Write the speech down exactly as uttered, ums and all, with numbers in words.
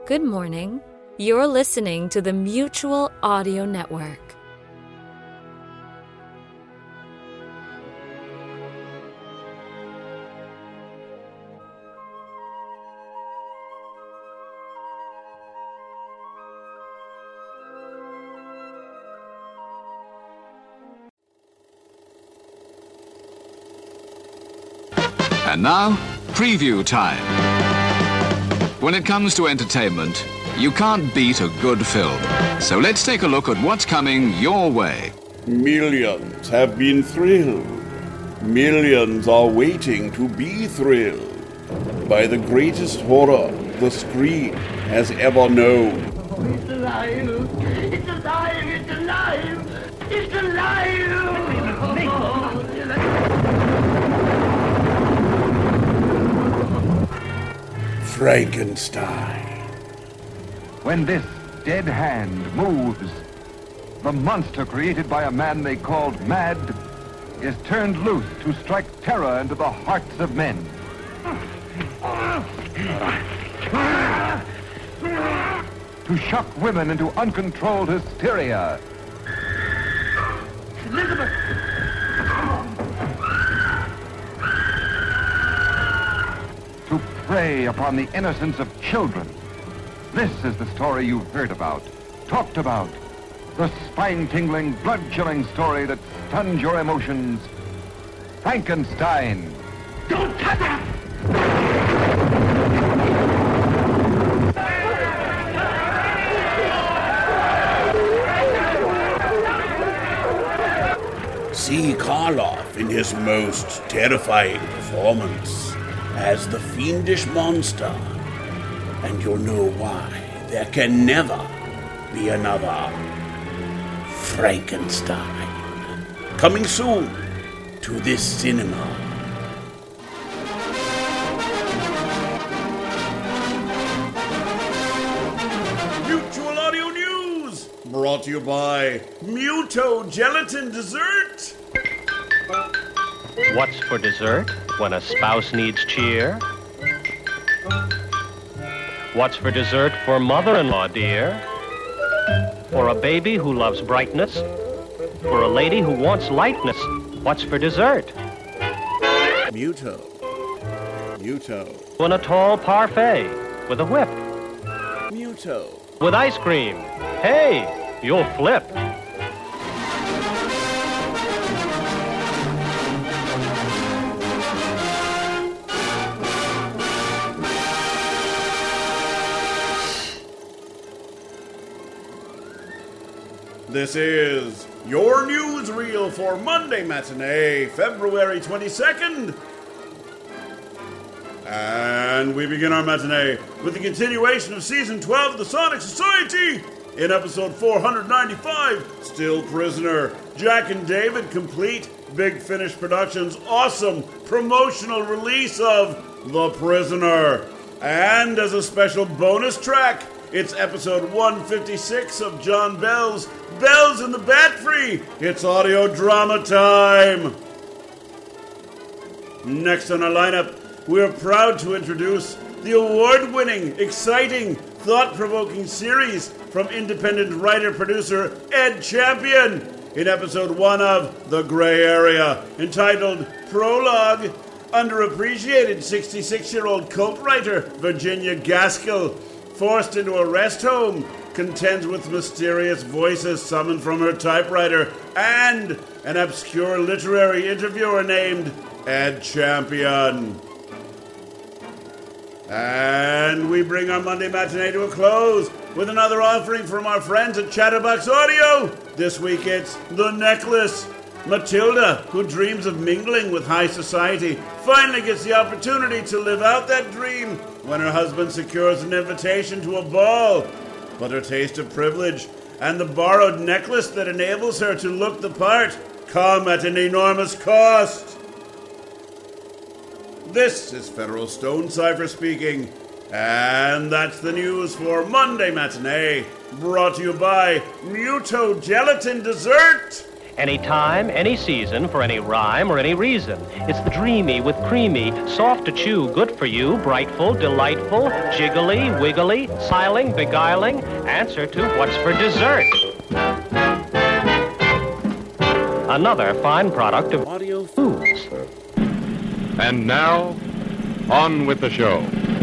Good morning. You're listening to the Mutual Audio Network. And now, preview time. When it comes to entertainment, you can't beat a good film. So let's take a look at what's coming your way. Millions have been thrilled. Millions are waiting to be thrilled by the greatest horror the screen has ever known. It's alive! It's alive! It's alive! It's alive! Frankenstein. When this dead hand moves, the monster created by a man they called Mad is turned loose to strike terror into the hearts of men. To shock women into uncontrolled hysteria. Elizabeth! To prey upon the innocence of children. This is the story you've heard about, talked about. The spine-tingling, blood-chilling story that stuns your emotions. Frankenstein. Don't touch her! See Karloff in his most terrifying performance as the fiendish monster, and you'll know why there can never be another Frankenstein. Coming soon to this cinema. Mutual Audio News, brought to you by Muto Gelatin Dessert. What's for dessert when a spouse needs cheer? What's for dessert for mother-in-law, dear? For a baby who loves brightness? For a lady who wants lightness? What's for dessert? Muto. Muto. When a tall parfait with a whip. Muto. With ice cream. Hey, you'll flip. This is your newsreel for Monday matinee, February twenty-second. And we begin our matinee with the continuation of Season twelve of the Sonic Society. In episode four ninety-five, Still Prisoner, Jack and David complete Big Finish Productions' awesome promotional release of The Prisoner. And as a special bonus track, it's episode one fifty-six of John Bell's Bells in the Bat Free. It's audio drama time. Next on our lineup, we're proud to introduce the award-winning, exciting, thought-provoking series from independent writer-producer Ed Champion in episode one of The Gray Area, entitled Prologue. Underappreciated sixty-six-year-old cult writer Virginia Gaskell, forced into a rest home, contends with mysterious voices summoned from her typewriter, and an obscure literary interviewer named Ed Champion. And we bring our Monday matinee to a close with another offering from our friends at Chatterbox Audio. This week it's The Necklace. Matilda, who dreams of mingling with high society, finally gets the opportunity to live out that dream when her husband secures an invitation to a ball. But her taste of privilege and the borrowed necklace that enables her to look the part come at an enormous cost. This is Federal Stone Cipher speaking, and that's the news for Monday Matinee, brought to you by Muto Gelatin Dessert. Anytime, any season, for any rhyme or any reason. It's the dreamy with creamy, soft to chew, good for you, brightful, delightful, jiggly, wiggly, smiling, beguiling, answer to what's for dessert. Another fine product of Audio Foods. And now, on with the show.